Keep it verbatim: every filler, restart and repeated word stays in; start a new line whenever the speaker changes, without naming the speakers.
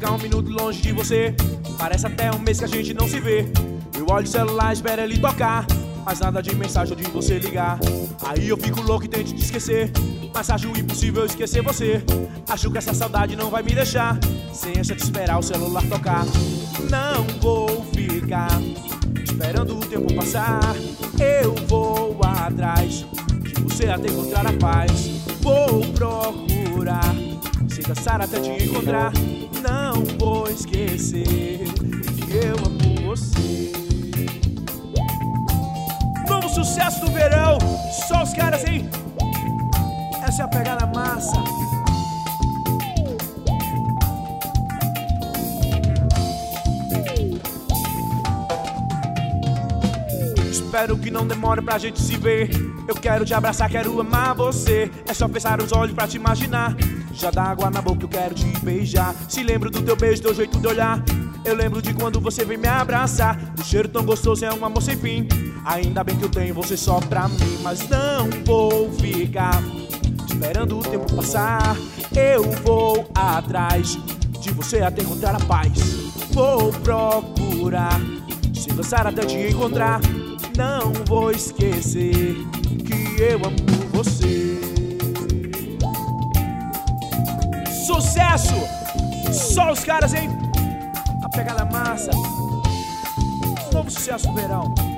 ficar um minuto longe de você. Parece até um mês que a gente não se vê. Eu olho o celular, espero ele tocar, mas nada de mensagem ou de você ligar. Aí eu fico louco e tento te esquecer, mas acho impossível esquecer você. Acho que essa saudade não vai me deixar sem essa de esperar o celular tocar. Não vou ficar esperando o tempo passar. Eu vou atrás de você até encontrar a paz. Vou procurar, se cansar até te encontrar. Não vou esquecer que eu amo você. Novo sucesso do verão, só os caras, hein? Essa é a pegada massa. Espero que não demore pra gente se ver. Eu quero te abraçar, quero amar você. É só fechar os olhos pra te imaginar. Já dá água na boca, eu quero te beijar. Se lembro do teu beijo, teu jeito de olhar. Eu lembro de quando você vem me abraçar. O cheiro tão gostoso, é um amor sem fim. Ainda bem que eu tenho você só pra mim. Mas não vou ficar esperando o tempo passar. Eu vou atrás de você até encontrar a paz. Vou procurar, se cansar até te encontrar. Não vou esquecer que eu amo você. Sucesso! Só os caras, hein? A pegada massa. Novo sucesso do verão.